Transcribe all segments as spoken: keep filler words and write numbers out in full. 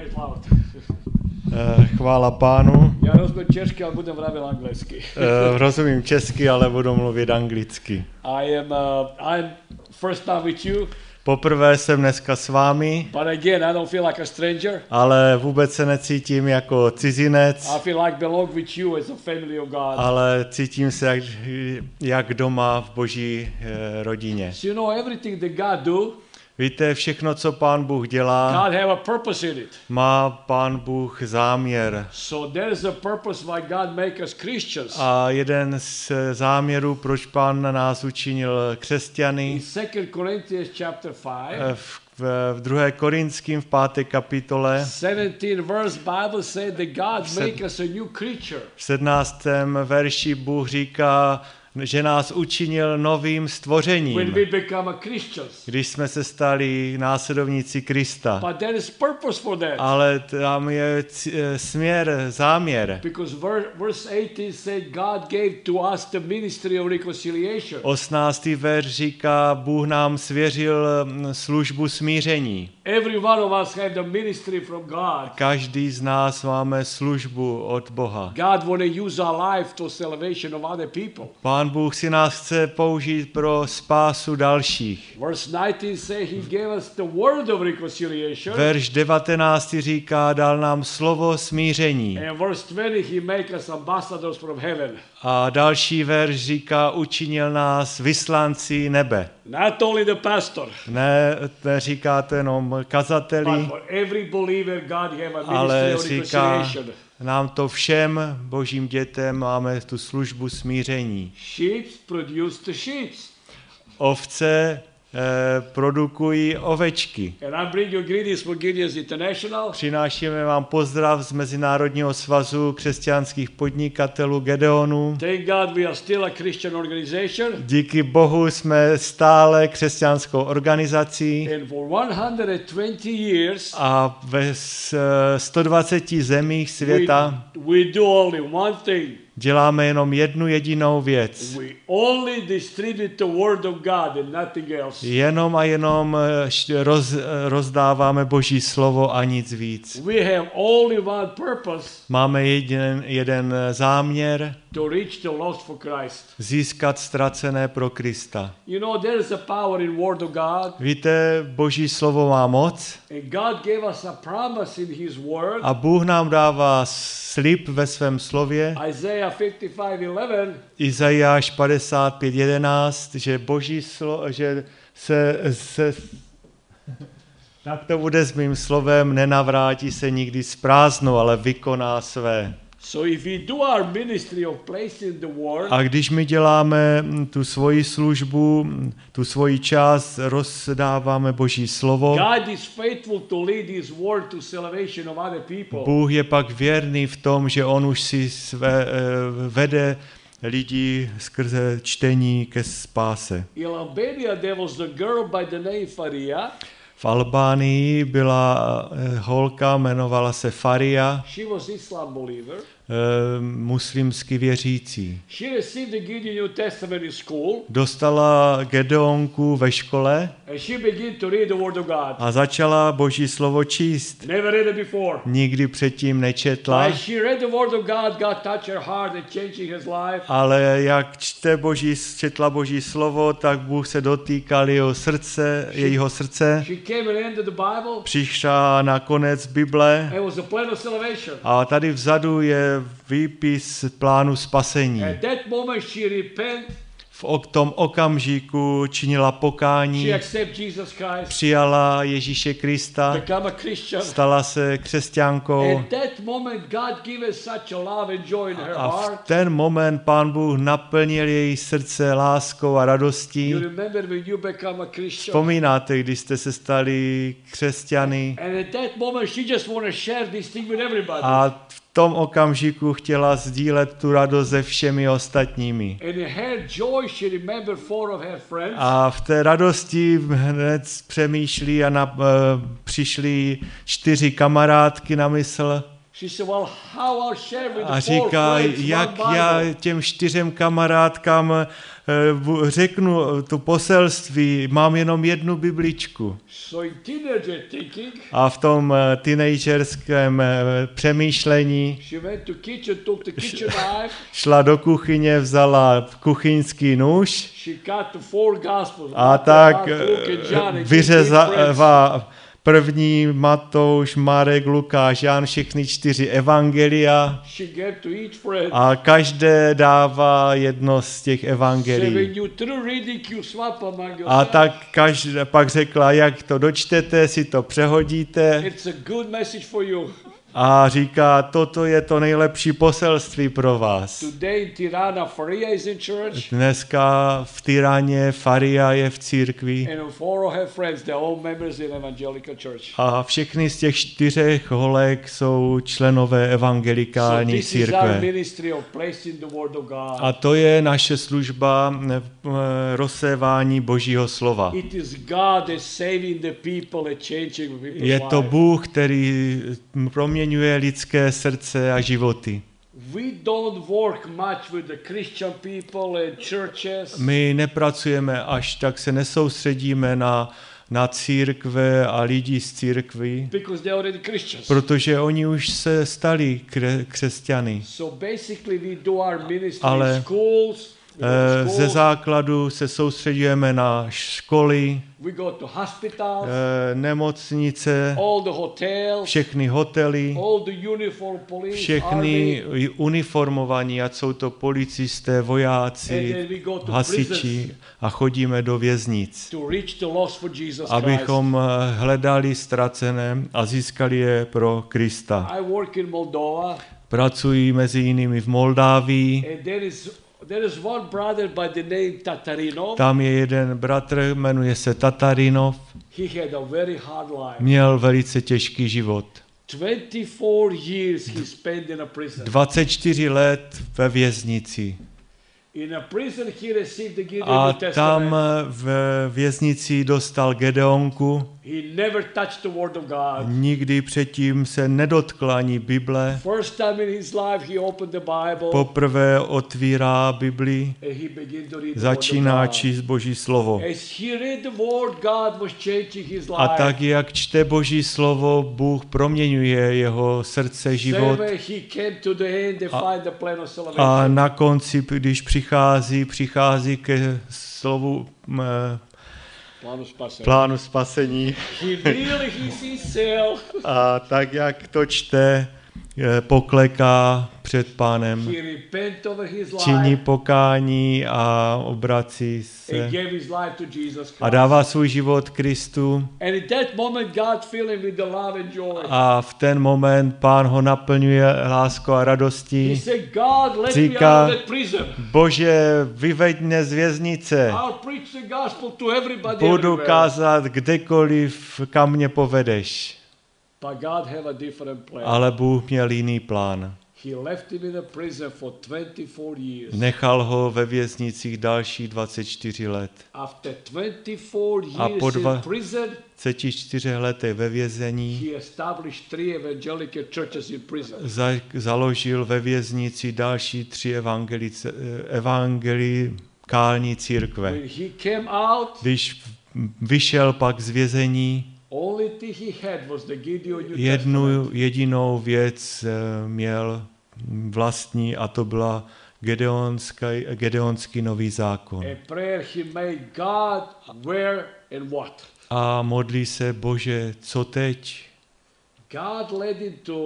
Praise Lord. Chvála Pánu. Já rozumím česky, ale budu mluvit anglicky. Uh, rozumím česky, ale budu mluvit anglicky. I am uh, I'm first time with you. Poprvé jsem dneska s vámi, But again, I don't feel like a stranger. ale vůbec se necítím jako cizinec, I feel like belong with you as a family of God. ale cítím se jak, jak doma v Boží eh, rodině. So you know everything that God do, Víte, všechno, co Pán Bůh dělá, God have a purpose in it. má Pán Bůh záměr. So there is a purpose why God make us Christians. A jeden z záměrů, proč Pán nás učinil křesťany, In Second Corinthians chapter five, v, v, v druhé Korinským v páté kapitole, seventeen verse Bible said that God make us a new creature. v sedmnáctém verši Bůh říká, že nás učinil novým When stvořením, we become a Christians. když jsme se stali následovníci Krista. But there is purpose for that. Ale tam je c- směr, záměr. Because ver- verse eighteen said God gave to us the ministry of reconciliation. osmnáctý verš říká, Bůh nám svěřil službu smíření. Every one of us have the ministry from God. Každý z nás máme službu od Boha. God want to use our life to salvation of other people. Pán Bůh si nás chce použít pro spásu dalších. Verse nineteen say he gave us the word of reconciliation. Verš devatenáctý říká, dal nám slovo smíření. And verse twenty he make us ambassadors from heaven. A další verš říká, učinil nás vyslanci nebe. Not only the pastor, Ne, neříká to jenom kazateli, but for every believer God have a ale ministry of říká reconciliation. nám to všem božím dětem, máme tu službu smíření. Sheep produce the sheep. Ovce eh, produkují ovečky. And I bring you greetings for Gideon's International. Přinášíme vám pozdrav z Mezinárodního svazu křesťanských podnikatelů Gedeonu. Thank God we are still a Christian organization. Díky Bohu jsme stále křesťanskou organizací And for one hundred twenty years, a ve s- sto dvaceti zemích we, světa we do only one thing. děláme jenom jednu jedinou věc. We only distribute the word of God and nothing else. Jenom a jenom eh, š- roz, eh, rozdáváme Boží slovo a nic víc. We have only one purpose, Máme jeden, jeden záměr, to reach the lost for Christ. získat ztracené pro Krista. You know, there is a power in word of God. Víte, Boží slovo má moc And God gave us a promise in his word. a Bůh nám dává slib ve svém slově, Isaiah fifty-five eleven. Izajáš padesát pět jedenáct, že Boží slovo, že se, se tak to bude s mým slovem, nenavrátí se nikdy s prázdnou, ale vykoná své. So if we do our ministry of placing the word, A když my děláme tu svoji službu, tu svoji část, rozdáváme Boží slovo, God is faithful to lead his word to salvation of other people. Bůh je pak věrný v tom, že on už si své, eh, vede lidi skrze čtení ke spáse. In Albania there was a girl by the name Faria. V Albánii byla eh, holka, jmenovala se Faria, She was Islam believer. eh, muslimsky věřící. She received the Gideon New Testament in school, Dostala Gedeonku ve škole and she began to read the word of God. a začala Boží slovo číst. Never read it before. Nikdy předtím nečetla, As she read the word of God, God touched her heart and changing his life. ale jak čte Boží, četla Boží slovo, tak Bůh se dotýkal jeho srdce, jejího srdce. She came and ended the Bible. Přišla na konec Bible And it was a plan of salvation. a tady vzadu je výpis plánu spasení. At that moment she repent. V ok- tom okamžiku činila pokání, She accepted Jesus Christ. přijala Ježíše Krista, Become a Christian. stala se křesťankou At that moment God gave her such a love and joy in her a v heart. ten moment Pán Bůh naplnil její srdce láskou a radostí. You remember when you become a Christian? Vzpomínáte, když jste se stali křesťany And at that moment she just want to share this thing with everybody. a v tom okamžiku chtěla sdílet tu radost se všemi ostatními. And in her joy she remembered four of her friends. A v té radosti hned přemýšlí a na, uh, přišly čtyři kamarádky na mysl She said, well, how I'll share with a the four říká, friends jak one já Bible. těm čtyřem kamarádkám řeknu to poselství, mám jenom jednu bibličku. So in teenager thinking, A v tom teenagerském přemýšlení she went to kitchen, took the kitchen knife. šla do kuchyně, vzala kuchyňský nůž She got the four gospels. a tak vyřezala první Matouš, Marek, Lukáš, Jan, všechny čtyři evangelia She gave to each friend. a každé dává jedno z těch So when evangelií. you through reading, you swap among A yourselves. tak každé, pak řekla, jak to dočtete, si to přehodíte It's a good message for you. a říká, toto je to nejlepší poselství pro vás. Today in Tirana, Faria is in church. Dneska v Tyraně Faria je v církvi And four have friends, they're all members in Evangelical Church. a všechny z těch čtyřech holek jsou členové So evangelikální this is our církve. ministry of placing the word of God. A to je naše služba eh, rozsévání Božího slova. It is God that's saving the people and changing people's Je to lives. Bůh, který proměňuje lidské srdce a životy. We don't work much with the Christian people and churches. My nepracujeme až tak, se nesoustředíme na, na církve a lidi z církví, Because they're already Christians. protože oni už se stali kre, křesťany. So basically we do our ministry Ale, in schools. We go Eh, to Ze schools, základu se soustředujeme na školy, we go to hospitals, eh, nemocnice, all the hotels, všechny hotely, all the uniform police, všechny army, uniformovaní, ať jsou to policisté, and vojáci, then we go to hasiči prisons a chodíme do věznic, to reach the lost for Jesus Christ. abychom eh, hledali ztracené a získali je pro Krista. I work in Moldova, Pracuji mezi jinými v Moldávii, and there is there is one brother by the name Tatarino. tam je jeden bratr, jmenuje se Tatarinov, He had a very hard life. měl velice těžký život. twenty-four years he spent in a prison. dvacet čtyři let ve věznici. In a prison he received the Gideon A New tam Testament. v věznici dostal Gedeonku. He never touched the word of God. Nikdy předtím se nedotkl ani Bible. First time in his life he opened the Bible Poprvé otvírá Bibli, and he began to read the začíná word of God. číst Boží slovo. As he read the word, God was changing his life. A tak, jak čte Boží slovo, Bůh proměňuje jeho srdce, život. Same way he came to the end and A- find the plan of salvation. A na konci, když přichází, přichází ke slovu m, Plánu spasení. plánu spasení. He really he sees self. A tak, jak to čte, eh, pokleká před Pánem, He repent over his činí life pokání a obrací and se gave his life to Jesus Christ. a dává svůj život Kristu. And in that moment God filled him with the love and joy. A v ten moment Pán ho naplňuje láskou a He radostí. said, God, let me Říká, out of that prison. Bože, vyveď mě z věznice. I'll preach the gospel to everybody Budu everywhere. kázat kdekoliv, kam mě povedeš. But God had a different plan. Ale Bůh měl jiný plán. He left him in a prison for twenty-four years. Nechal ho ve věznicích dalších dvacet čtyři let. After twenty-four A po years dva- in prison, dvacet čtyři letech ve vězení he established three evangelical churches in prison. za, založil ve věznici další tři evangelice, evangelikální církve. When he came out, Když vyšel pak z vězení, only thing he had was the Gideon New jednu Testament. jedinou věc eh, měl vlastní a to byla Gedeonský, Gedeonský nový zákon. A prayer he made, God, where and what? A modlí se, Bože, co teď? God led him to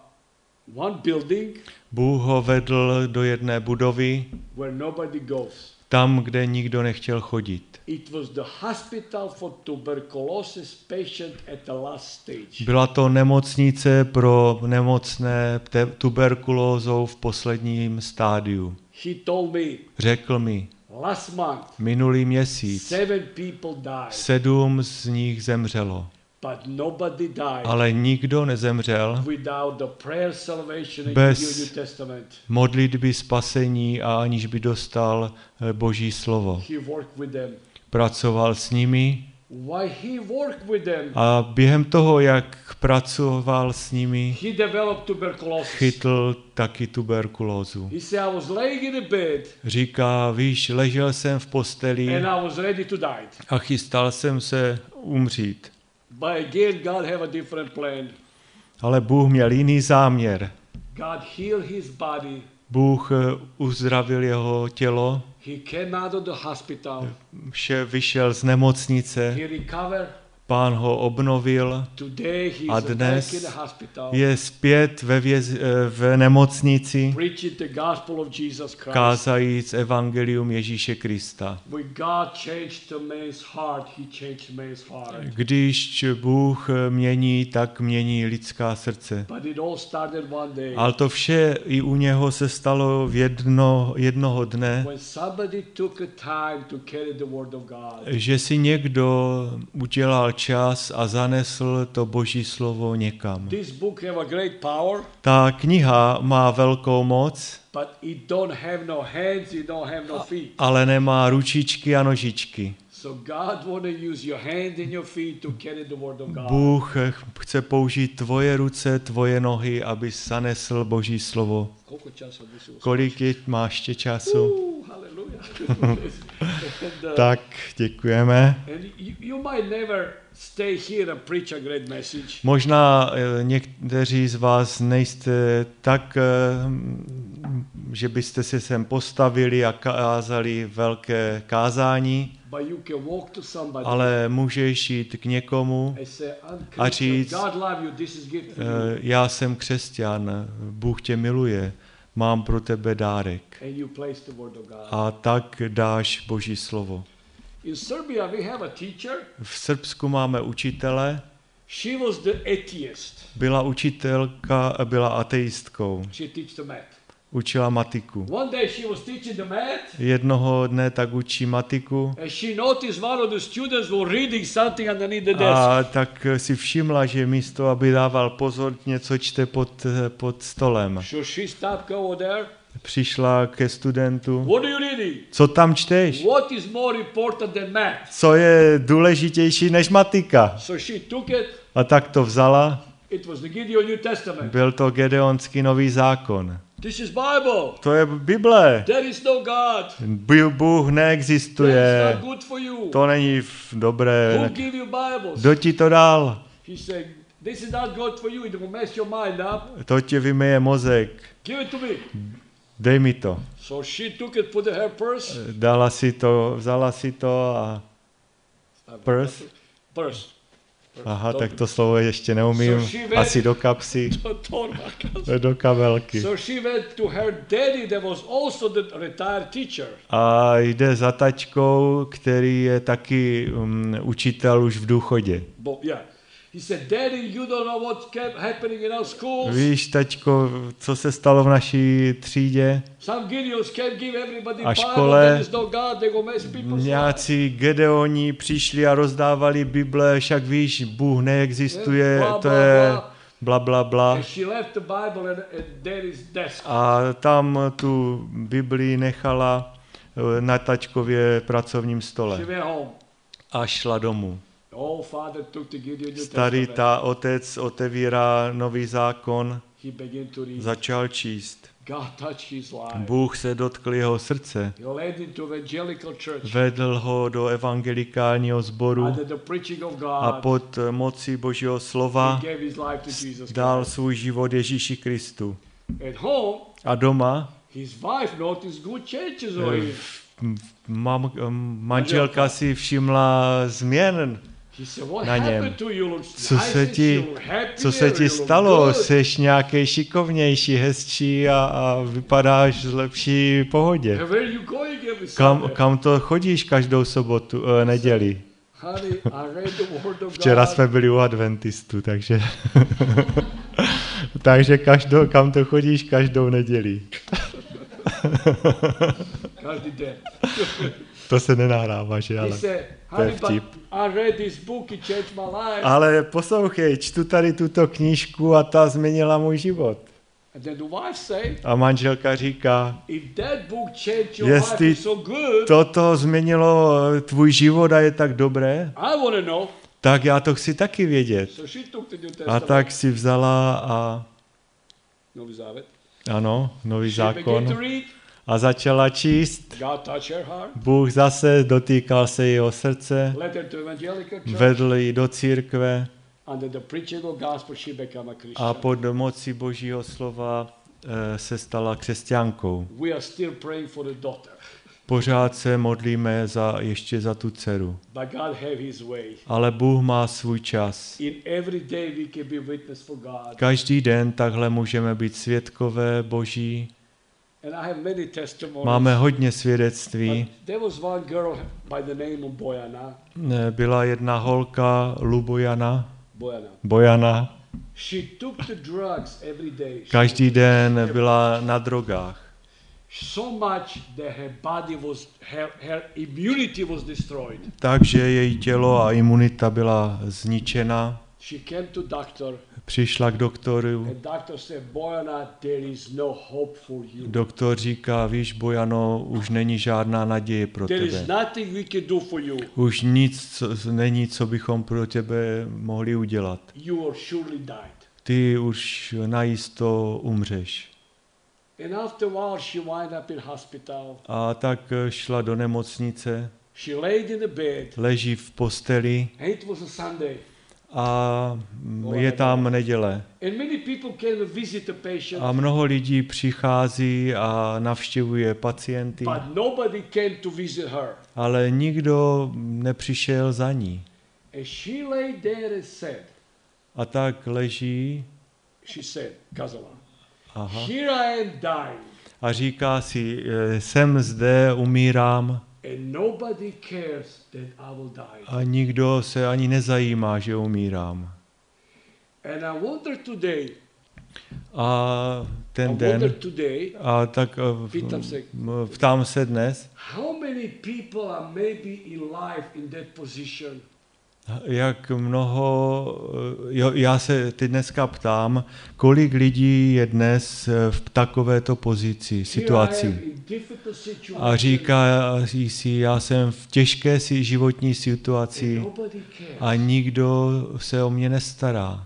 uh, one building Bůh ho vedl do jedné budovy, where nobody goes. tam, kde nikdo nechtěl chodit. It was the hospital for tuberculosis patient at the last stage. Byla to nemocnice pro nemocné te- tuberkulózou v posledním stádiu. He told me, Řekl mi, last month, minulý měsíc seven people died, sedm z nich zemřelo, but nobody died ale nikdo nezemřel without the prayer salvation and Bez- the New Testament. modlitby spasení a aniž by dostal eh, Boží slovo. He worked with them. Pracoval s nimi While he worked with them, A během toho, jak pracoval s nimi, he developed tuberculosis. chytl taky tuberkulózu. He said, I was laying in a bed Říká, víš, ležel jsem v posteli and I was ready to die. a chystal jsem se umřít. But again, God have a different plan. Ale Bůh měl jiný záměr. God healed his body. Bůh uzdravil jeho tělo, He came out of the hospital. vše vyšel z nemocnice, He recovered. Pán ho obnovil Today he a is back dnes in the hospital. je zpět ve věz, v nemocnici, Preaching the gospel of Jesus Christ. kázajíc evangelium Ježíše Krista. When God changed the man's heart, he changed man's heart. Když Bůh mění, tak mění lidská srdce. But it all started one day. Ale to vše i u něho se stalo v jedno, jednoho dne, When somebody took a time to carry the word of God. že si někdo udělal čas a zanesl to Boží slovo někam. This book have a great power, Ta kniha má velkou moc, but it don't have no hands, it don't have no feet. ale nemá ručičky a nožičky. So God want to use your hand and your feet to carry the word of God. Bůh chce použít tvoje ruce, tvoje nohy, aby zanesl Boží slovo. Koľko času by si usl- Kolik je, máš ještě času? Uh, hallelujah. and, uh, Tak, děkujeme. and you, you might never stay here and preach a great message. Možná eh, někteří z vás nejste tak, eh, že byste se sem postavili a kázali velké kázání, But you can walk to somebody ale můžeš jít k někomu, and say, I'm a Christian. říct, God love you, this is gift for you. eh, já jsem křesťan, Bůh tě miluje, mám pro tebe dárek. And you place the word of God. A tak dáš Boží slovo. In Serbia we have a teacher. V Srbsku máme učitele, She was the atheist. byla učitelka, byla ateistkou, She teach the math. učila matiku. One day she was teaching the math Jednoho dne tak učí matiku and she noticed one of the students was reading something underneath the desk. a tak si všimla, že místo, aby dával pozor, něco čte pod, pod stolem. So she stopped over there. Přišla ke studentu. What are you reading? Co tam čteš? What is more important than math? Co je důležitější než matika? So she took it. A tak to vzala. It was the Gideon New Testament. Byl to Gedeonský nový zákon. This is Bible. To je Bible. There is no God. Bůh That neexistuje. is not good for you. To není v- dobré. Who give you Bibles? Kdo ti to dal? He said, this is not good for you. It will mess your mind up. To ti vymeje mozek. Give it to me. Dej mi to. So she took it, put it in her purse. Dala si to, vzala si to a purse? Purse. Aha, tak to slovo ještě neumím. So she went- Asi do kapsy, do kabelky. So she went to her daddy that was also the retired teacher. A jde za tačkou, který je taky um, učitel už v důchodě. But yeah. He said, Daddy, you don't know what's kept happening in our schools. Víš, tačko, co se stalo v naší třídě? Some Gideons can't give everybody A Bible. škole There is no God. They go mess people's lives. Nějací Gedeoni přišli a rozdávali Bible, však víš, Bůh neexistuje, Bla, to bla, je bla. bla, bla, bla. And she left the Bible at, at Daddy's desk. A tam tu Biblii nechala eh, na tačkově pracovním She stole went home. a šla domů. Oh, father took the Gideon New Starý Testament. ta otec otevírá nový zákon, He began to read. začal číst. God touched his life. Bůh se dotkl jeho srdce, He led him to evangelical church. vedl ho do evangelikálního sboru Under the preaching of God. a pod mocí Božího He slova gave his life to Jesus dal Christ. svůj život Ježíši Kristu. At home, A doma his wife noticed good changes on him. mam, manželka si všimla změn He said, what na něm. happened to you? Look Co nice se and ti, you look happier, co se ti you look stalo? good. Seš nějaký šikovnější, hezčí a, a vypadáš v lepší pohodě. And where are you going every Kam, Sunday? kam to chodíš každou sobotu, eh, neděli? Honey, I read the word of Včera God. jsme byli u adventistů, takže takže každou, kam to chodíš každou neděli. Každý den. To se nenahrává, že He ale. said, to je honey, but vtip. I read this book, it changed my life. Ale poslouchej, čtu tady tuto knížku a ta změnila můj život. And then the wife say, A manželka říká, if that book changed your life, jestli it's so good, toto změnilo tvůj život a je tak dobré, I want to know. tak já to chci taky vědět. So she took the New A Testament. tak si vzala a Nový závět. ano, nový She began to zákon read. a začala číst. God touched her heart. Bůh zase dotýkal se jeho srdce, Led her to evangelical church. vedl ji do církve Under the preaching of gospel, she became a Christian. a pod mocí Božího slova eh, se stala křesťankou. We are still praying for the daughter. Pořád se modlíme za, ještě za tu dceru. But God have his way. Ale Bůh má svůj čas. In every day we can be witness for God. Každý den takhle můžeme být svědkové Boží. And I have many testimonies. Máme hodně svědectví. But there was one girl by the name of Bojana. Byla jedna holka, Lubojana, Bojana. Bojana. She took the drugs every day. Každý den byla na drogách. So much that her body was, her, her immunity was destroyed. Takže její tělo a imunita byla zničena. She came to doctor. Přišla k doktoru. And doctor said, Bojana, there is no hope for you. Doktor říká, víš, Bojano, už není žádná naděje pro There is tebe. nothing we can do for you. Už nic co, není, co bychom pro tebe mohli udělat. You are surely died. Ty už najisto umřeš. And after a while she wound up in hospital. A tak šla do nemocnice, She laid in the bed. leží v posteli And it was a Sunday. a je tam neděle. And many people came to visit the patient. A mnoho lidí přichází a navštěvuje pacienty, But nobody came to visit her. ale nikdo nepřišel za ní. And she lay there and said, A tak leží she said, Kazala, aha, here I am dying. a říká si, jsem zde, umírám And nobody cares that I will die. a nikdo se ani nezajímá, že umírám. And I wonder today, A I ten wonder den, today, a tak eh, Pýtám se. v- ptám se dnes, how many people are maybe in life in that position? jak mnoho, jo, já se teď dneska ptám, kolik lidí je dnes v takovéto pozici, Here I situaci. am in difficult A situation. říká si, já jsem v těžké si životní And situaci nobody cares. a nikdo se o mě nestará.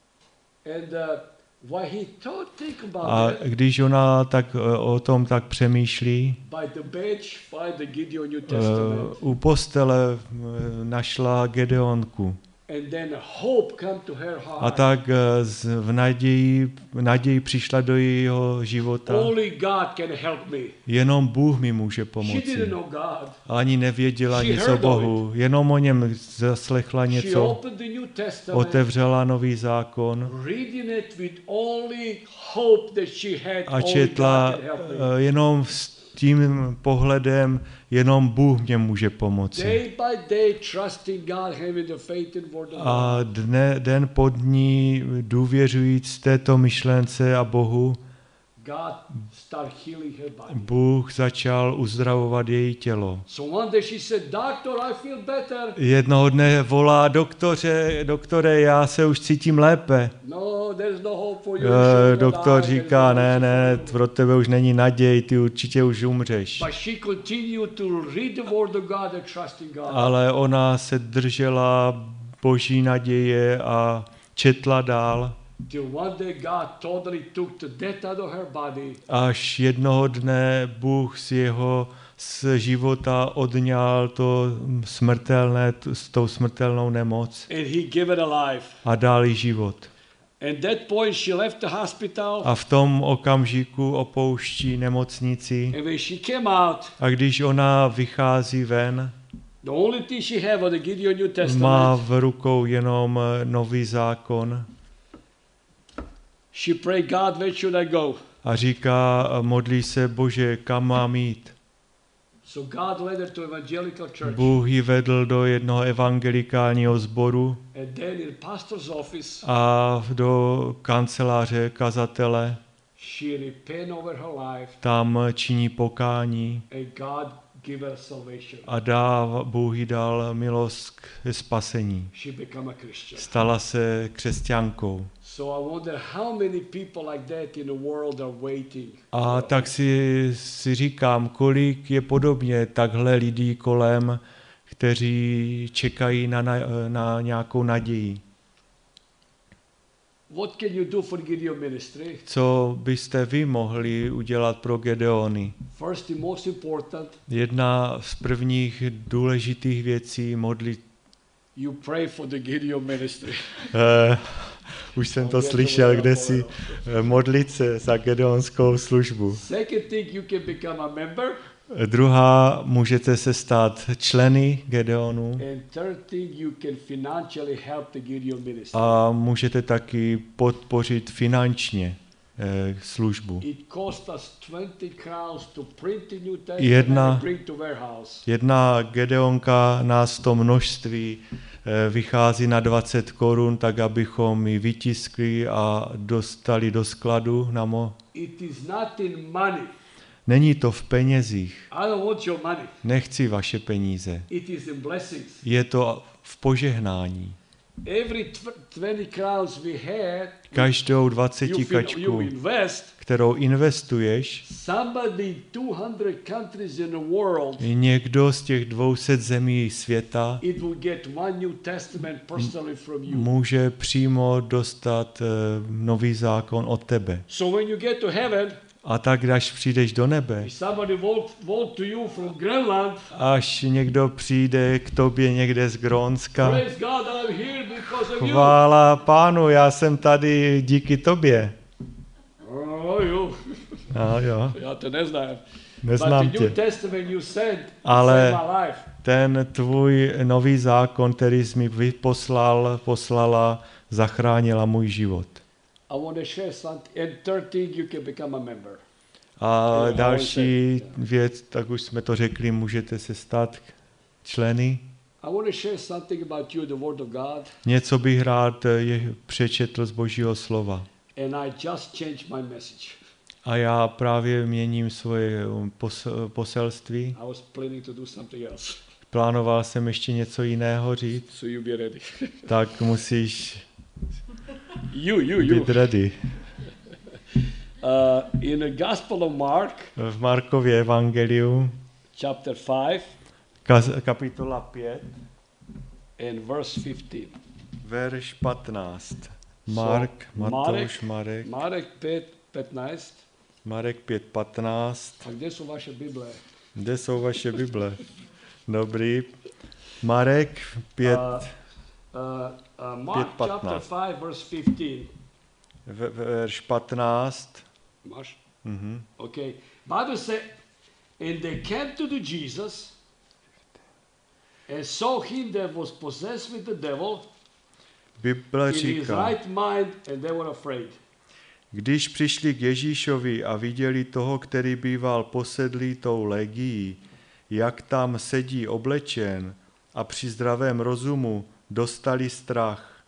And uh, why he thought, think about A it, když ona tak eh, o tom tak přemýšlí, by the bench, find the Gideon New eh, Testament. u postele eh, našla Gedeonku. And then hope come to her A heart. tak eh, z- v naději, naději přišla do jejího života. Only God can help me. Jenom Bůh mi může She pomoci. didn't know God. Ani nevěděla She nic o heard of Bohu, jenom o něm zaslechla She něco, opened the New Testament, otevřela nový zákon reading it with only hope that she had. a Only God četla can help me. eh, jenom s tím pohledem, jenom Bůh mě může pomoci. Day by day, trusting God, having the faith in word of A God. dne, den po dní důvěřujíc této myšlence a Bohu, God started healing her body. Bůh začal uzdravovat její tělo. So one day she said, Doctor, I feel better. Jednoho dne volá, doktore, doktore, já se už cítím lépe. No, there's no hope for you. E, You're doktor alive. říká, There's no ne, hope ne, for you. pro tebe už není naděj, ty určitě už umřeš. But she continued to read the word of God and trust in God. Ale ona se držela Boží naděje a četla dál, Till one day God totally took the death out of her body. až jednoho dne Bůh z jeho z života odňal to smrtelné, s tou smrtelnou nemoc And he gave it a life. a dal jí život. And that point she left the hospital. A v tom okamžiku opouští nemocnici And when she came out, a když ona vychází ven, the only thing she had was the Gideon New má Testament. v rukou jenom nový zákon She prayed, God, where should I go? a říká, modlí se, Bože, kam mám jít? So God led her to evangelical church. Bůh ji vedl do jednoho evangelikálního sboru And then in pastor's office, a do kanceláře kazatele. she repented over her life. Tam činí pokání And God give her salvation. A dá, Bůh jí dal milost k spasení. She became a Christian. Stala se křesťankou. So I wonder how many people like that in the world are waiting. A tak si, si říkám, kolik je podobně takhle lidí kolem, kteří čekají na, na, na nějakou naději. What can you do for Gideon ministry? Co byste vy mohli udělat pro Gedeony? First and most important, Jedna z prvních důležitých věcí modlit. you pray for the Gideon ministry. Uh, už jsem to slyšel, kde si modlit se za Gedeonskou službu. Second thing, you can become a member. Druhá, můžete se stát členy Gedeonů. And third thing, you can financially help the Gideon ministry. A můžete taky podpořit finančně eh, službu. It cost us twenty crowns to print the New Testament Jedna- and bring to warehouse. Jedna Gedeonka nás to množství eh, vychází na dvacet korun, tak abychom ji vytiskli a dostali do skladu. Na mo- It is not in money. Není to v penězích. I don't want your money. Nechci vaše peníze. It is in blessings. Je to v požehnání. Every tw- twenty crowns we had, Každou you, fin- you dvacetikačku, invest. kterou investuješ, Somebody in two hundred countries in the world, někdo z těch dvou set zemí světa it will get one New Testament personally from you. může přímo dostat uh, nový zákon od tebe. So when you get to heaven, A tak, až přijdeš do nebe, if somebody walk, walk to you from Greenland, až někdo přijde k tobě někde z Grónska, praise God, I'm here because of you. chvála Pánu, já jsem tady díky tobě. Oh, you. No, jo, Já to neznám. neznám But the New tě. Testament you sent Ale saved my life. ten tvůj nový zákon, který jsi mi vyposlal, poslala, zachránila můj život. I want to share something. And third thing, you can become a member. A Jo, další ale věc, tak už jsme to řekli, můžete se stát členy. I want to share something about you, the Word of God. Něco bych rád je přečetl z Božího slova. And I just changed my message. A já právě měním svoje pos- poselství. I was planning to do something else. Plánoval jsem ještě něco jiného říct, So you be ready. tak musíš you, you, you. být ready. Uh, in the Gospel of Mark, V Markově evangeliu, chapter five kaz- kapitola pět, and verse fifteen. verš patnáct. Mark, So, Matouš, Marek, Marek pět patnáct. Marek pět patnáct. A kde jsou vaše Bible? Kde jsou vaše Bible? Dobrý. Marek pět, Uh, uh, uh, Mark pět chapter patnáct. five, verse fifteen. v- verš patnáct. Máš? Mhm. Okay. Bible said, and they came to the Jesus and saw him that was possessed with the devil Bible in his říká, right mind, and they were afraid. když přišli k Ježíšovi a viděli toho, který býval posedlý tou legií, jak tam sedí oblečen a při zdravém rozumu dostali strach.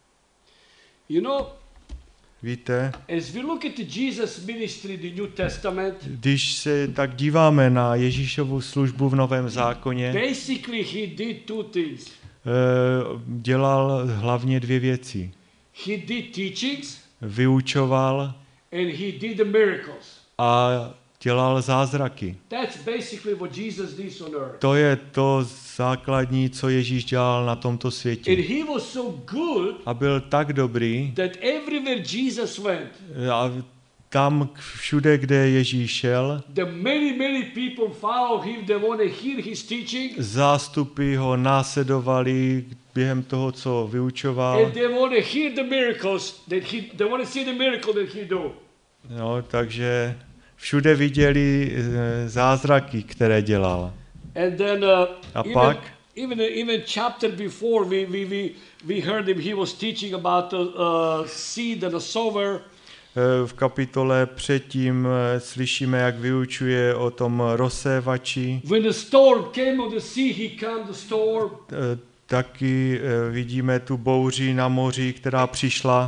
You know, Víte, as we look at the Jesus ministry, the New Testament, když se tak díváme na Ježíšovu službu v Novém zákoně, basically he did two things. eh, dělal hlavně dvě věci. He did teachings Vyučoval and he did the miracles. a dělal zázraky. That's basically what Jesus did on earth. To je to základní, co Ježíš dělal na tomto And světě. he was so good A byl tak dobrý, that everywhere Jesus went, a tam všude, kde Ježíš šel, the many, many people follow him. They want to hear his teaching. zástupy ho následovali během toho, co vyučoval. And they want to hear the miracles that he, they want to see the miracle that he do. No, takže všude viděli eh, zázraky, které dělal. And then uh, A even, pak? even even chapter before we we we we heard him. He was teaching about the uh, seed and the sower. Eh, V kapitole předtím eh, slyšíme, jak vyučuje o tom rozsévači. When the storm came on the sea, he calmed the storm. Eh, Taky eh, vidíme tu bouři na moři, která přišla.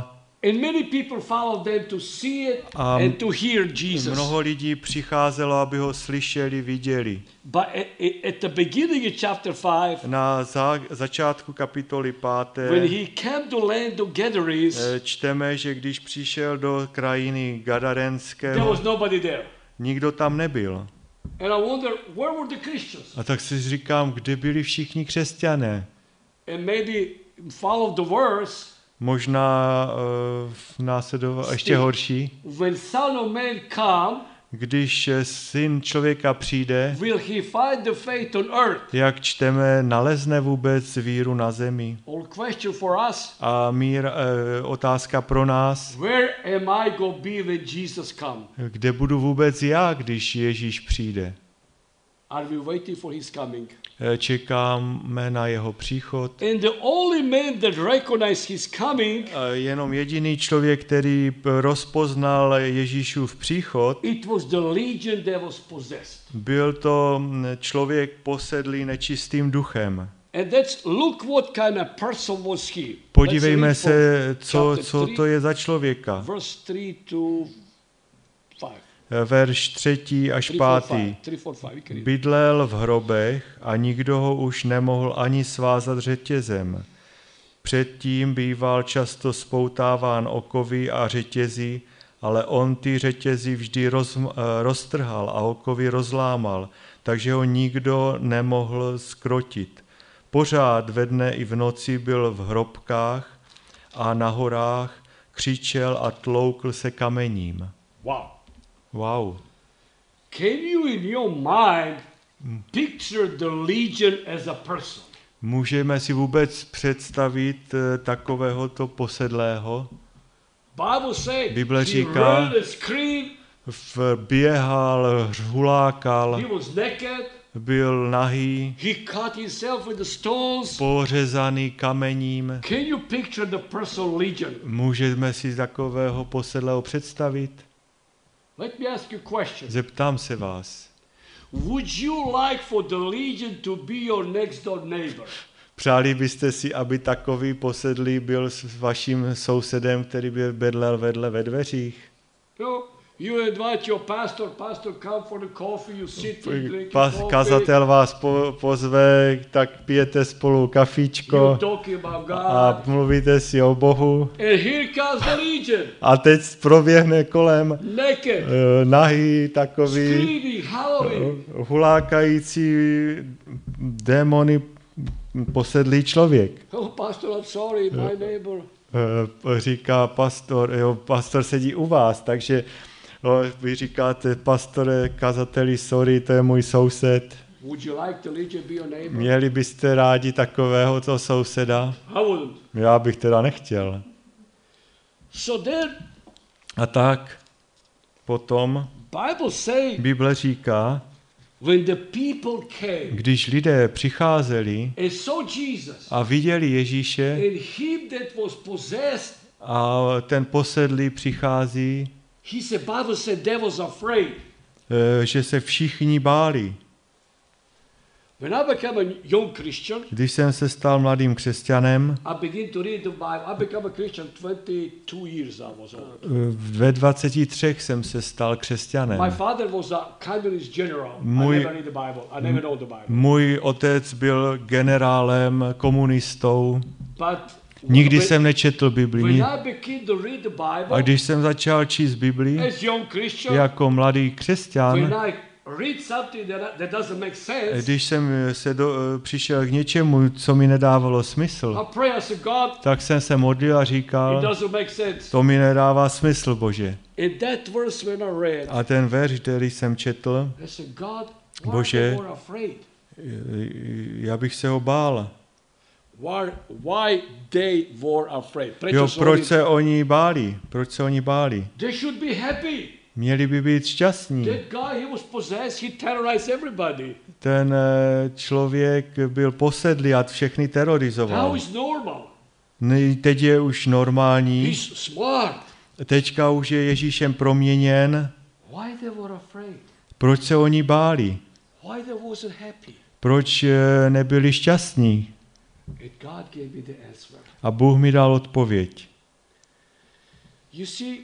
And many people followed them to see it A and to hear Jesus. mnoho lidí přicházelo, aby ho slyšeli, viděli. But at, at the beginning of chapter five, Na za, začátku kapitoly páté when he came to land of Gadarenes, eh, čteme, že když přišel do krajiny there Gadarenského, was nobody there. nikdo tam nebyl. And I wonder, where were the Christians? A tak si říkám, kde byli všichni křesťané? And maybe follow the verse. Možná uh, následoval ještě horší. When Son of Man come, Když syn člověka přijde, will he find the faith on earth? jak čteme, nalezne vůbec víru na zemi? All question for us. A mír, uh, otázka pro nás, Where am I going to be when Jesus come? kde budu vůbec já, když Ježíš přijde? Are we waiting for his coming? Čekáme na jeho příchod. And the only man that recognized his coming, Jenom jediný člověk, který rozpoznal Ježíšův příchod, it was the legion that was possessed. byl to člověk posedlý nečistým duchem. And that's, look what kind of person was he. Podívejme se, co, co to je za člověka. Verse three to five. Verš třetí až pátý. Bydlel v hrobech a nikdo ho už nemohl ani svázat řetězem. Předtím býval často spoutáván okovy a řetězy, ale on ty řetězy vždy roz, roztrhal a okovy rozlámal, takže ho nikdo nemohl skrotit. Pořád ve dne i v noci byl v hrobkách a na horách, křičel a tloukl se kamením. Wow. Wow. Can you in your mind picture the legion as a person? Můžeme si vůbec představit takovéhoto posedlého? Bible say, Bible he říká, ran and screamed, běhal, hulákal, he was naked, byl nahý, he cut himself with the stones. pořezaný kamením. Can you picture the person legion? Můžeme si takového posedlého představit? Let me ask you a question. Zeptám se vás. Would you like for the legion to be your next door neighbor? Přáli byste si, aby takový posedlý byl s vaším sousedem, který by bydlel vedle ve dveřích? No, you invite your pastor, pastor come for the coffee, you sit and drink Pas, coffee. kazatel vás po, pozve, tak pijete spolu kafičko You're talking about God. a mluvíte si o Bohu. And here comes the legion. A teď proběhne kolem Naked. uh, nahý takový Screaming, howling. uh, hulákající démony posedlý člověk. Oh, pastor, I'm sorry, my neighbor. Uh, říká pastor, jo, pastor sedí u vás, takže no, vy říkáte, pastore, kazateli, sorry, to je můj soused. Would you like the legion be your neighbor? Měli byste rádi takovéhoto souseda? I wouldn't. Já bych teda nechtěl. So then, A tak potom Bible say, Bible říká, when the people came když lidé přicházeli and saw Jesus a viděli Ježíše and him that was possessed, a ten posedlý přichází, he said, Bible said, they was afraid. že se všichni báli. When I became a young Christian, Když jsem se stal mladým křesťanem, I began to read the Bible. I became a Christian twenty-two years I was old. ve dvaceti třech jsem se stal křesťanem. My father was a communist general. Můj- I never read the Bible. I never know the Bible. Můj otec byl generálem, komunistou. But Nikdy when, jsem nečetl Bibli. when I began to read the Bible A když jsem začal číst Bibli as young Christian, jako mladý when křesťan, I read something that, that doesn't make sense, když jsem se do, přišel k něčemu, co mi nedávalo smysl, I pray, I said, God, tak jsem se modlil a it říkal, doesn't make sense. to mi nedává smysl, Bože. In that verse when I read, A ten verš, který jsem četl, I said, God, why Bože, are they more afraid? já bych se ho bál. Why, why they were afraid? Prečo Jo, sú proč oni- se oni báli? Proč se oni báli? They should be happy. Měli by být šťastní. That guy, he was possessed, he terrorized everybody. Ten eh, člověk byl posedlý a všechny How terorizoval. is normal? Ne, teď je už normální, He's smart. teďka už je Ježíšem proměněn. Why they were afraid? Proč se oni báli? Why they wasn't happy? Proč eh, nebyli šťastní? And God gave me the answer. A Bůh mi dal odpověď. You see,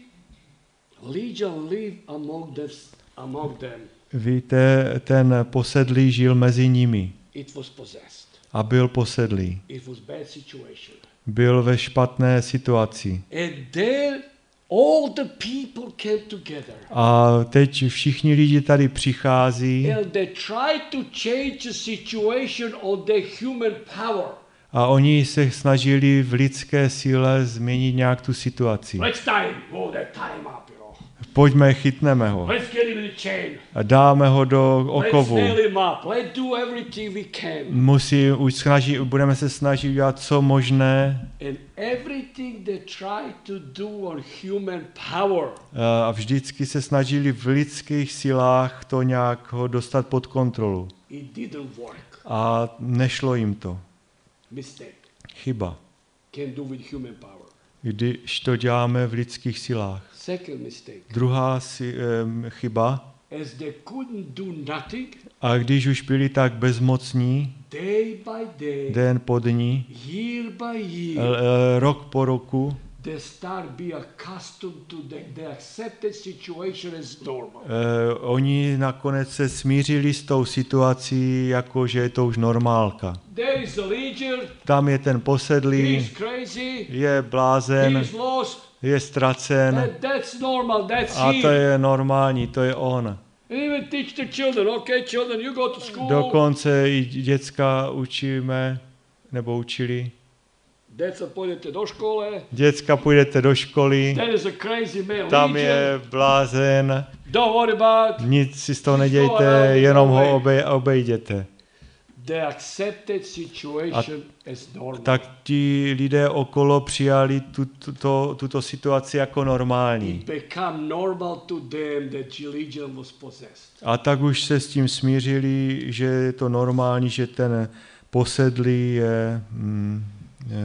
Legion lived among them, among them. Víte, ten posedlý žil mezi nimi It was possessed. a byl posedlý. It was bad situation. Byl ve špatné situaci. And then all the people came together. A teď všichni lidi tady přichází And they tried to change the situation on their human power. a oni se snažili v lidské síle změnit nějak tu situaci. Let's tie him. Oh, that tie him up, you know. Pojďme, chytneme ho Let's get him in the chain. a dáme ho do Let's okovu. nail him up. Let's do everything we can. Musí, už snaží, budeme se snažit udělat co možné And everything they tried to do on human power. a vždycky se snažili v lidských silách to nějak ho dostat pod kontrolu. It didn't work. A nešlo jim to. Mistake. Chyba. Can do with human power. Když to děláme v lidských silách. Second mistake. Druhá si, um, chyba. As they couldn't do nothing, A když už byli tak bezmocní, day by day, den po dní, year by l- year, l- rok po roku, they start be accustomed to the, the accepted situation as normal. eh, oni nakonec se smířili s tou situací, jako že je to už normálka. There is a legion, Tam je ten he posedlý, is crazy, je he blázen, is lost, je ztracen that, that's normal, that's a to him. je normální, to je on. And even teach the children, okay, children, you go to school. Dokonce i děcka učíme, nebo učili. Deca, půjdete do školy. Děcka, půjdete do školy, There is a crazy man, tam legion. je blázen, Don't worry about. nic si z toho nedějte, jenom ho obej, obejděte. The accepted situation as normal. Tak ti lidé okolo přijali tu, tuto, tuto situaci jako normální. It became normal to them that religion was possessed. A tak už se s tím smířili, že je to normální, že ten posedlý je, mm, je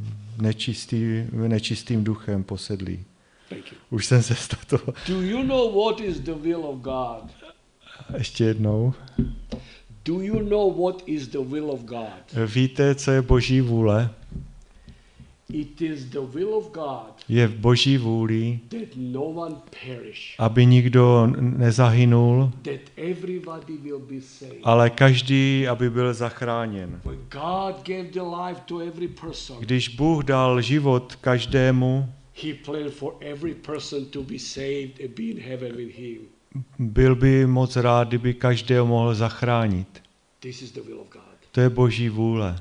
nečistý, nečistým duchem posedlý. Thank you. Už jsem se z toho... Do you know what is the will of God? Ještě jednou. Do you know what is the will of God? Víte, co je Boží vůle? It is the will of God Je v Boží vůli, that no one perish, aby nikdo nezahynul, that everybody will be saved. ale každý, aby byl zachráněn. When God gave the life to every person, Když Bůh dal život každému, He planned for every person to be saved and be in heaven with Him. byl by moc rád, kdyby každého mohl zachránit. This is the will of God. To je Boží vůle.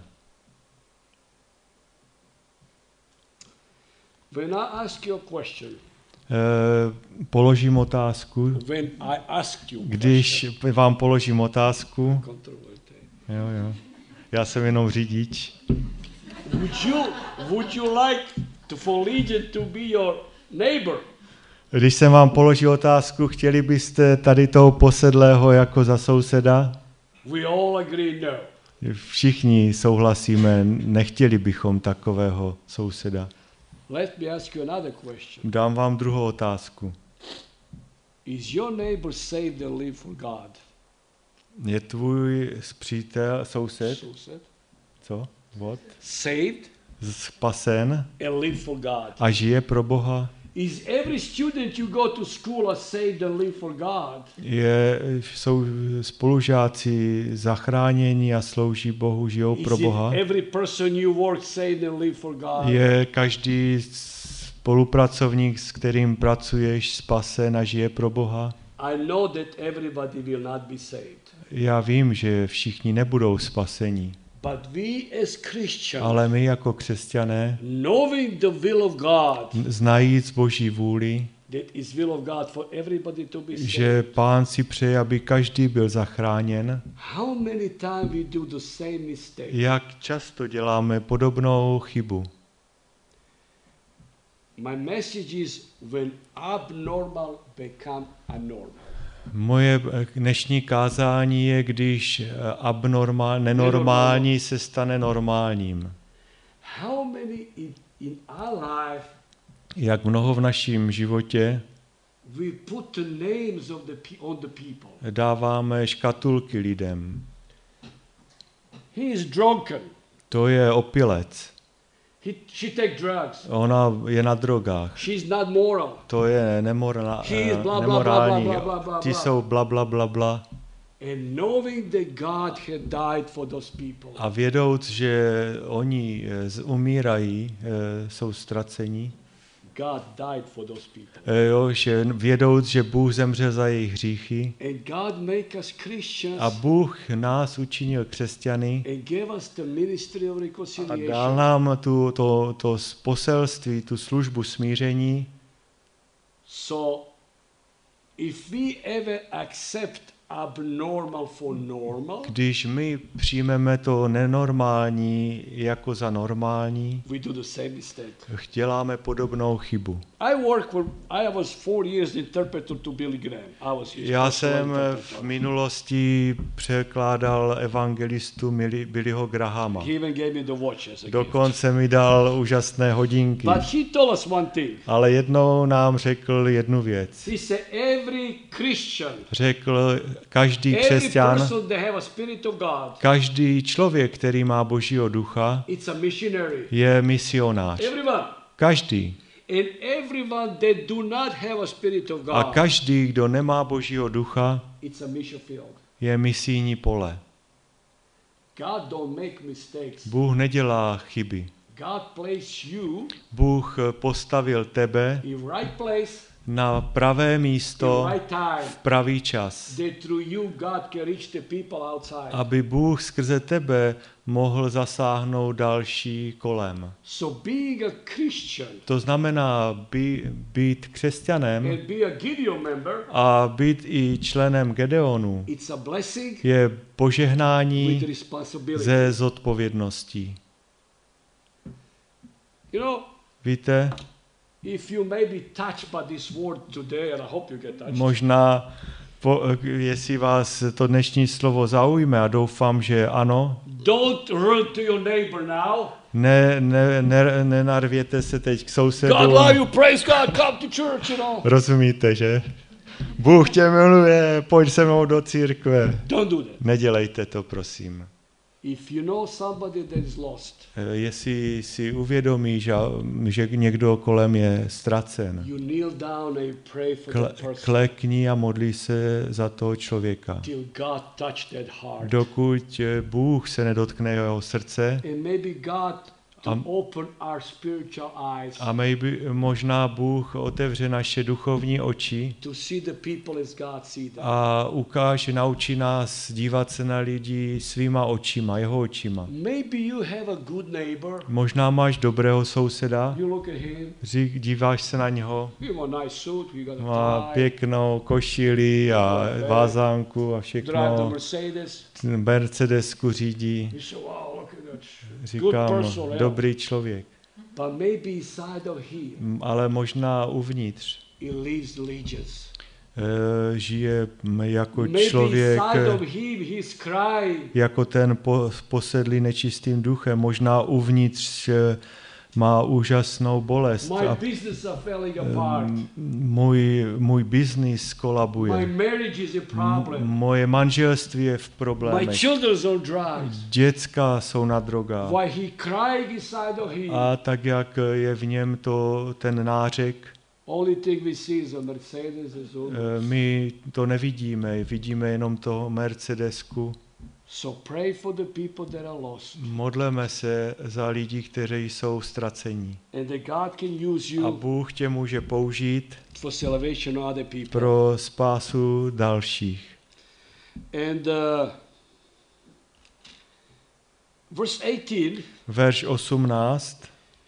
When I ask you a question, E, položím otázku. when I ask you a Když vám položím otázku, question, control it. jo, jo. Já jsem jenom řidič. Would you would you like to for Legion to be your neighbor? Když jsem vám položil otázku, chtěli byste tady toho posedlého jako za souseda? We all agree no. Všichni souhlasíme, nechtěli bychom takového souseda. Let me ask you another question. Dám vám druhou otázku. Is your neighbor saved and live for God? Je tvůj přítel, soused, So said. co? What? Saved Spasen and live for God. a žije pro Boha? Is every student you go to school are saved and live for God? Je, jsou spolužáci zachráněni a slouží Bohu, žijou pro Is Boha? it every person you work saved and live for God? Je každý spolupracovník, s kterým pracuješ, spasen a žije pro Boha? I know that everybody will not be saved. Já vím, že všichni nebudou spaseni, But we as Christians, ale my jako křesťané, knowing the will of God, znajíc Boží vůli, that is will of God for everybody to be saved. že Pán si přeje, aby každý byl zachráněn, How many times we do the same mistake? jak často děláme podobnou chybu. My message is when abnormal become abnormal. Moje dnešní kázání je, když abnormál, nenormální se stane normálním. How many in, in our life Jak mnoho v našem životě we put the names of the pe- on the people? dáváme škatulky lidem. He is drunken. To je opilec. He, she take drugs. Ona je na drogách. She's not moral. To je nemorální. He is bla, bla, nemorální. bla, bla, bla, bla, Ti bla. jsou bla, bla, bla, bla. And knowing that God had died for those people. A vědouc, že oni eh, umírají, eh, jsou ztracení, God died for those people. eh, jo, že vědouc, že Bůh zemřel za jejich hříchy And God make us Christians a Bůh nás učinil křesťany and gave us the ministry of a reconciliation. dal nám tu, to, to poselství, tu službu smíření. So if we ever accept abnormal for normal, Když my přijmeme to nenormální jako za normální, we do the same mistake. děláme podobnou chybu. I work for, I was four years interpreter to Billy Graham. I was his Já personal jsem interpreter. v minulosti překládal evangelistu Mili- Billyho Grahama. He even gave me the watch as a gift. Dokonce mi dal úžasné hodinky. But he told us one thing. Ale jednou nám řekl jednu věc. He said every Christian, Řekl, každý every křesťan, person that have a spirit of God, každý člověk, který má Božího ducha, it's a missionary. je misionář. Everyone. Každý. And everyone that do not have a spirit of A God, každý, kdo nemá Božího ducha, it's a mission field. je misijní pole. God don't make mistakes. Bůh nedělá chyby. God placed you Bůh postavil tebe in right place, na pravé in místo right time, v pravý čas, that through you God can reach the people outside. aby Bůh skrze tebe mohl zasáhnout další kolem. So being a Christian To znamená by, být křesťanem and be a Gideon member, a být i členem Gedeonu it's a blessing je with požehnání responsibility. ze zodpovědností. You know, Víte, if you may be touched by this word today, and I hope you get touched, možná, po, jestli vás to dnešní slovo zaujme, a doufám, že ano, don't run to your neighbor now. ne, ne, ne, nenarvěte se teď k God sousedům. love you, praise God, come to church, you know. Rozumíte, že? Bůh tě miluje, pojď se mnou do církve. Don't do that. Nedělejte to, prosím. If you know somebody that is lost, Eh, Jestli si uvědomíš, že, že někdo kolem je ztracen, you kneel down and pray for kle, that person klekni a modlí se za toho člověka. till God touch that heart. Dokud eh, Bůh se nedotkne jeho srdce And maybe God to Am- open our spiritual eyes a maybe, možná Bůh otevře naše duchovní oči to see the people as God see them. a ukáže, naučí nás dívat se na lidi svýma očima, jeho očima. Maybe you have a good neighbor. Možná máš dobrého souseda, You look at him. řík, díváš se na něho, You have a nice suit. You got má a tie. pěknou košili a vázánku a Drive the všechno, Mercedes. Mercedesku řídí. You say, wow, look at that. Good Říkám, person. yeah. dobrý člověk. But maybe inside of him, M, Ale možná uvnitř he lives allegiance. e, žije m, jako Maybe člověk, inside of him, he's crying. jako ten po, posedlý nečistým duchem. Možná uvnitř e, má úžasnou bolest. My A business are falling apart. m, můj, můj biznis My kolabuje. marriage is a M, problem. moje manželství je v My problémech. children are on drugs. Děcka jsou na drogách. Why he crying inside of him? A tak, jak je v něm to, ten nářek, Only thing we see is a Mercedes is on. e, my to nevidíme, vidíme jenom toho Mercedesku. So pray for the people that are lost. Modleme se za lidi, kteří jsou ztracení. And that God can use A you Bůh tě může použít for salvation of other people. pro spásu dalších. And uh, verse eighteen, Verš osmnáct.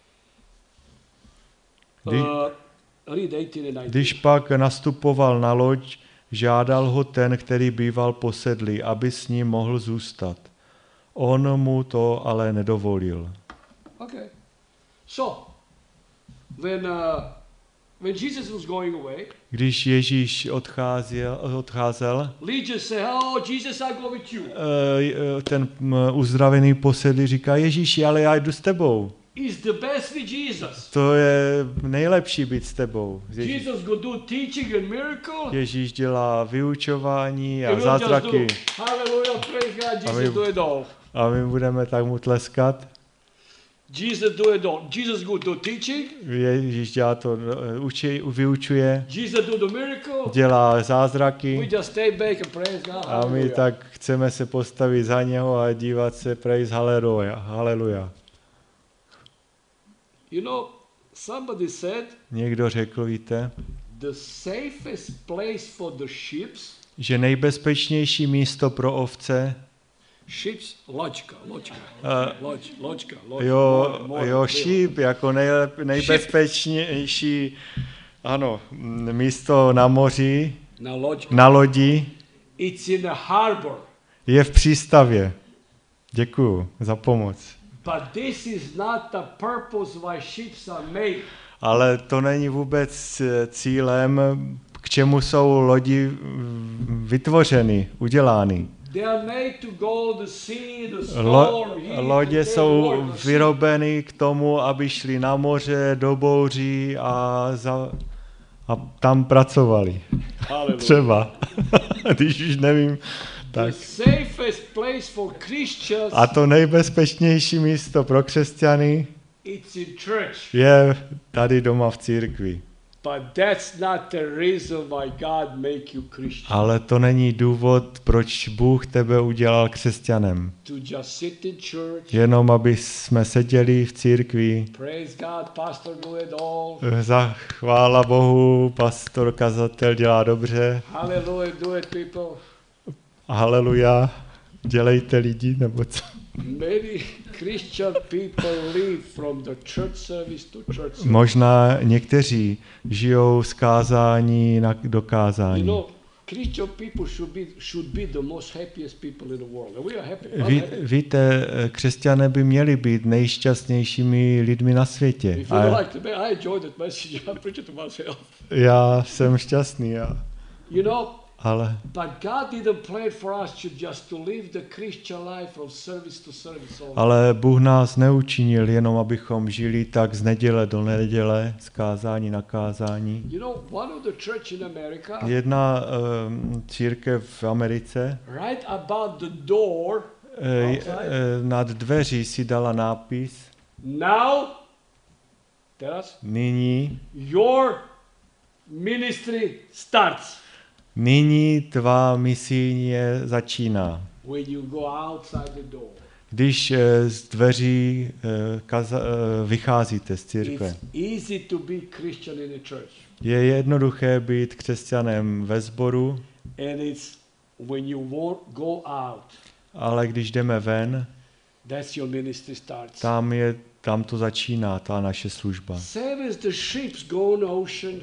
Kdy, uh, read eighteen and nineteen. když pak nastupoval na loď, žádal ho ten, který býval posedlý, aby s ním mohl zůstat. On mu to ale nedovolil. Okay. So, when, uh, when Jesus was going away, Když Ježíš odcházel, odcházel Legion said, oh, Jesus, I go with you. eh, ten mm, uzdravený posedlý říká, Ježíši, ale já jdu s tebou. It's the best with Jesus. To je nejlepší být s tebou. Ježíš, Jesus go do teaching and miracle. Ježíš dělá vyučování a And we'll just zázraky. do, hallelujah, praise God, A my- Jesus do it all. A my budeme tak mu tleskat. Jesus do it all. Jesus go do teaching. Ježíš dělá to, učí, vyučuje, Jesus do the miracle. dělá We zázraky just stay back and praise God. a my Hallelujah. tak chceme se postavit za něho a dívat se, praise haleluja, haleluja. You know, somebody said Někdo řekl, víte, the safest place for the sheep, že nejbezpečnější místo pro ovce, sheeps, loďka, loďka, uh, loď, loďka, loď, jo, more, more, jo, more. šíp jako nejlep, nejbezpečnější, ano, m, místo na moři, Na loďka. na lodi, It's in a harbor. je v přístavě. Děkuju za pomoc. But this is not the purpose why ships are made. Ale to není vůbec cílem, k čemu jsou lodi vytvořeny, udělány. They are made to go the sea, the storm, Lo, heat, lodě and they jsou work the sea. vyrobeny k tomu, aby šli na moře, do bouří a, za, a tam pracovali. Hallelujah. Třeba, když už nevím. Tak. The safest place for Christians, A to nejbezpečnější místo pro křesťany it's in church. je tady doma v církvi. But that's not the reason why God make you Christian. Ale to není důvod, proč Bůh tebe udělal křesťanem. To just sit in church, Jenom aby jsme seděli v církvi, praise God, pastor do it all. za chvála Bohu, pastor, kazatel dělá dobře, Hallelujah, do it people. haleluja, dělejte lidi, nebo co? Many Christian people live from the church service to church service. Možná někteří žijou z kázání na You dokázání. know, Christian people should be should be the most happiest people in the world. And we are happy. I'm Ví, happy. víte, křesťané by měli být nejšťastnějšími lidmi na světě. If you A don't like to be, I enjoy that message. I'm preaching to myself. já jsem šťastný, a, You know, ale, but God didn't plan for us to just to live the Christian life from service to service. So ale Bůh nás neučinil jenom, abychom žili tak z neděle do neděle, z kázání na kázání. you know, one of the church in America, Jedna um, církev v Americe right about the door, eh, outside, eh, nad dveří si dala nápis now, teraz, nyní, your ministry starts. nyní tvá misíně začíná. When you go outside the door. Když eh, z dveří eh, kaza, eh, vycházíte z církve. It's easy to be Christian in a church. Je jednoduché být křesťanem ve sboru, And it's when you won't go out, ale když jdeme ven, that's your ministry starts. tam, je, tam to začíná, ta naše služba. Same as the ships go on the ocean,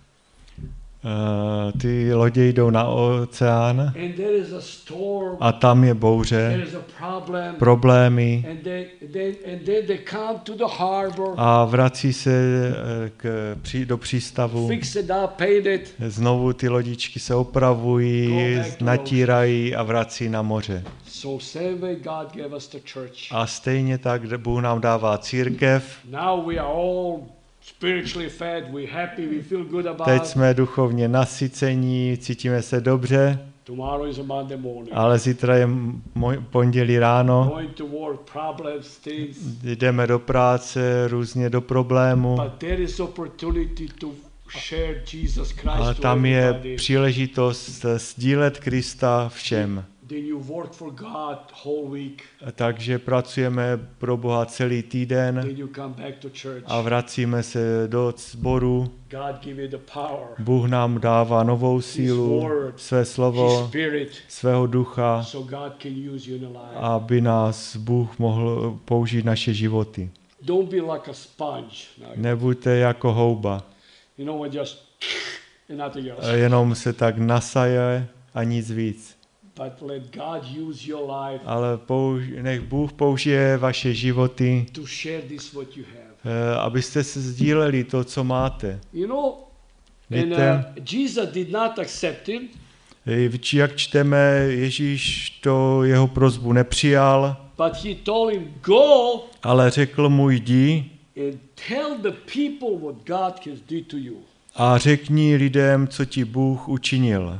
Uh, ty lodě jdou na oceán and there is a storm, a tam je there bouře, is a problem, problémy and then, then, and then they come to the harbor, a vrací se eh, k, při, do přístavu. fix it up, paint it, Znovu ty lodičky se opravují, Go back to natírají a vrací na moře. so same way God gave us the church. A stejně tak Bůh nám dává církev. Now we are all spiritually fed, we're happy, we feel good about Teď it. jsme duchovně nasycení, cítíme se dobře, Tomorrow is a Monday morning. ale zítra je moj, pondělí ráno, Going to work, problems, things. jdeme do práce, různě do problému, But there is opportunity to share Jesus Christ ale to tam je everybody. příležitost sdílet Krista všem. Then you work for God whole week. Takže pracujeme pro Boha celý týden Then you come back to church. a vracíme se do sboru. God give you the power, Bůh nám dává novou sílu, své His slovo, Spirit, svého ducha, so God can use you in a life. aby nás Bůh mohl použít naše životy. Don't be like a sponge. Now, Nebuďte jako houba, you know what? Just and nothing else. jenom se tak nasaje a nic víc. But let God use your life Ale použ- nech Bůh použije vaše životy, to share this what you have. eh, abyste se sdíleli to, co máte. You know, and Víte, uh, Jesus did not accept him. eh, či- jak čteme, Ježíš to jeho prosbu nepřijal, But he told him, go ale řekl mu, jdi and tell the people what God has did to you. a řekni lidem, co ti Bůh učinil.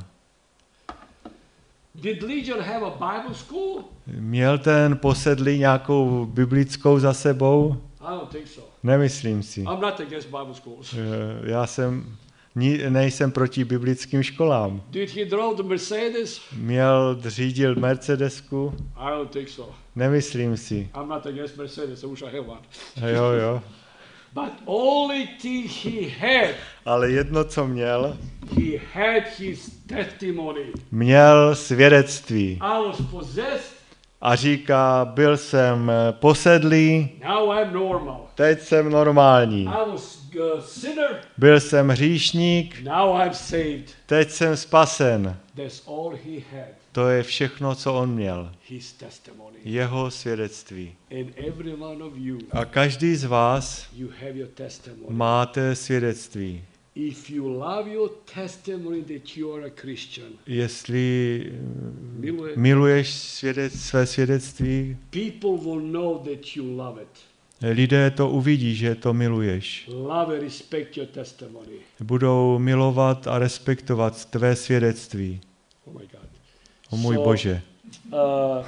Did Legion have a Bible school? Měl ten posedlý nějakou biblickou za sebou? I don't think so. Nemyslím si. I'm not against Bible schools. Eh, Já jsem, ni- nejsem proti biblickým školám. Did he drive the Mercedes? Měl, řídil Mercedesku? I don't think so. Nemyslím si. I'm not against Mercedes. I wish I had one. Jo, jo. But only thing he had, Ale jedno, co měl, he had his testimony. měl svědectví. I was possessed. A říká, byl jsem posedlý, Now I'm normal. teď jsem normální. I was a sinner. Byl jsem hříšník, Now I'm saved. teď jsem spasen. That's all he had. To je všechno, co on měl. His testimony. Jeho svědectví. And every one of you, A každý z vás you have your testimony. máte svědectví. If you love your testimony that you are a Christian, Jestli miluje, miluješ svědec, své svědectví, people will know that you love it. lidé to uvidí, že to miluješ. Love and respect your testimony. Budou milovat a respektovat tvé svědectví. Oh my God. O můj So, Bože. Uh,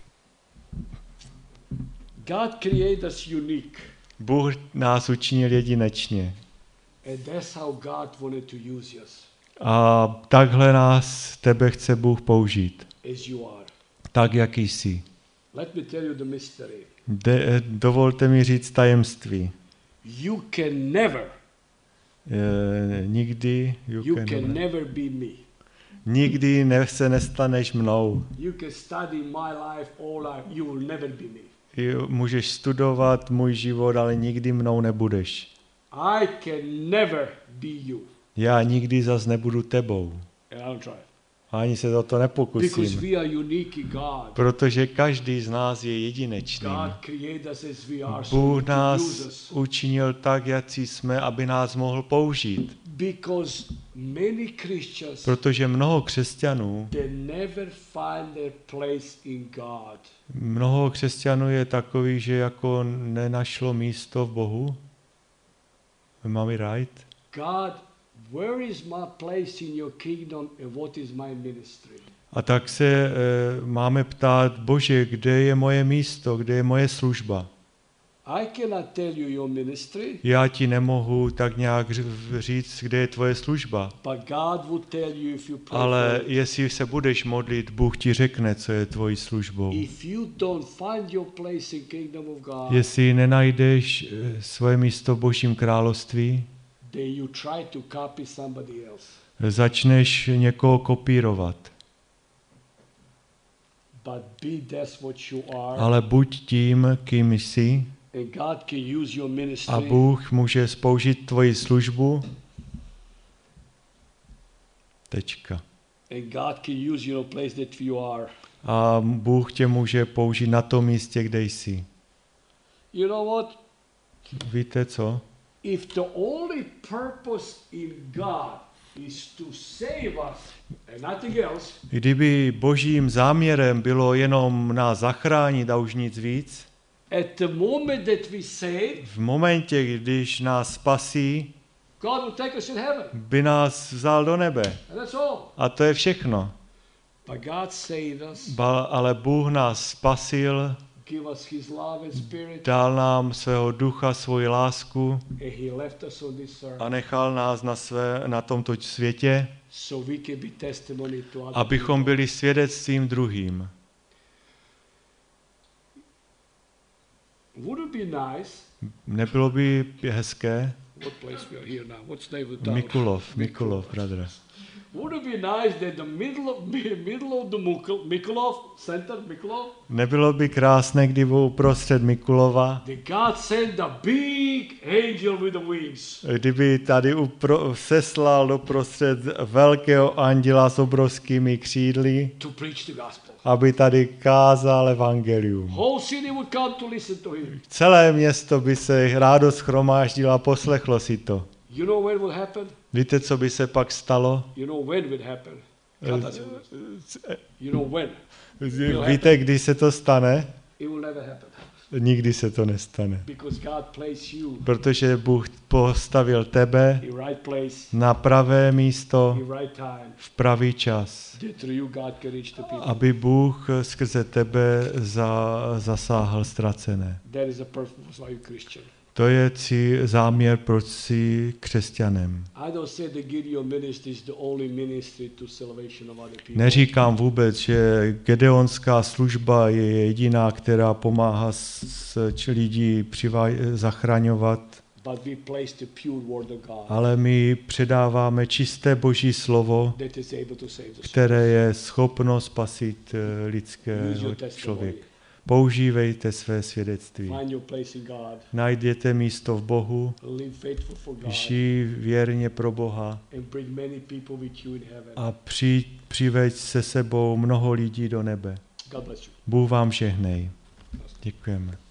God created us unique. Bůh nás učinil jedinečně. And that's how God wanted to use us. A takhle nás, tebe chce Bůh použít. As you are. Tak, jaký jsi. Let me tell you the mystery. De, dovolte mi říct tajemství. You can never, E, nikdy, you you can, can never be me. nikdy ne, se nestaneš mnou. You can study my life all life. You will never be me. Jo, můžeš studovat můj život, ale nikdy mnou nebudeš. I can never be you. Já nikdy zas nebudu tebou. And I don't try. Ani se o to Because nepokusím. we are unique in God. Protože každý z nás je jedinečný. God created us as we are, so Bůh he can use nás us. učinil tak, jak jsme, aby nás mohl použít. Because many Christians, Protože mnoho křesťanů, they never find their place in God. mnoho křesťanů je takový, že jako nenašlo místo v Bohu. Am I right? God, where is my place in your kingdom and what is my ministry? A tak se e, máme ptát, Bože, kde je moje místo, kde je moje služba? I cannot tell you your ministry, Já ti nemohu tak nějak říct, kde je tvoje služba. but God will tell you if you pray Ale for it. jestli se budeš modlit, Bůh ti řekne, co je tvojí službou. If you don't find your place in kingdom of God, Jestli nenajdeš e, svoje místo v Božím království, then you try to copy somebody else. začneš někoho kopírovat. But be that's what you are, Ale buď tím, kým jsi, and God can use your a ministry. Bůh může spoužít tvoji službu. Tečka. And God can use you in a place that you are. A Bůh tě může použít na tom místě, kde jsi. You know what? Víte co? If the only purpose in God is to save us and nothing else, Kdyby božím záměrem bylo jenom nás zachránit a už nic víc, at the moment that we save, v momentě, když nás spasí, God will take us in heaven. by nás vzal do nebe. And that's all. A to je všechno. But God saved us, Ba, ale Bůh nás spasil, give us his love and spirit, dal nám svého ducha, svoji lásku and he left us on this earth a nechal nás na, své, na tomto světě, so we can be testimony to other abychom people. byli svědectvím druhým. Would it be nice? Nebylo by hezké? What place we are here now? What's the name of the town? Mikulov, Mikulov, brother. Would it be nice that the middle of middle of the Mikul- Mikulov center, Mikulov, Nebylo by krásné, kdyby uprostřed Mikulova, that God sent a big angel with the wings kdyby tady upro, seslal doprostřed velkého anděla s obrovskými křídly, to preach the gospel. aby tady kázal evangelium. Whole city would come to listen to him. Celé město by se rádo shromáždilo a poslechlo si to. You know when will happen? Víte, co by se pak stalo? You know when will happen? God doesn't know. You know when? Víte, kdy se to stane? It will never happen. nikdy se to nestane. Because God placed you Protože Bůh postavil tebe in right place, na pravé místo in right time, v pravý čas, that through you God can reach the people. aby Bůh skrze tebe za, zasáhl ztracené. That is the purpose why you're Christian. To je cí, záměr, proč jsi křesťanem. I don't say the Gideon ministry is the only ministry to salvation of other people. Neříkám vůbec, že Gedeonská služba je jediná, která pomáhá s, s lidí přiva- zachraňovat, But we place the pure word of God ale my předáváme čisté Boží slovo, that is able to save the soul. které je schopno spasit eh, lidského Use your testimony. člověka. Používejte své svědectví. Find your place in God. Najděte místo v Bohu, Live faithful for God. žij věrně pro Boha And bring many people with you in heaven. a při, přiveď se sebou mnoho lidí do nebe. God bless you. Bůh vám žehnej. Děkujeme.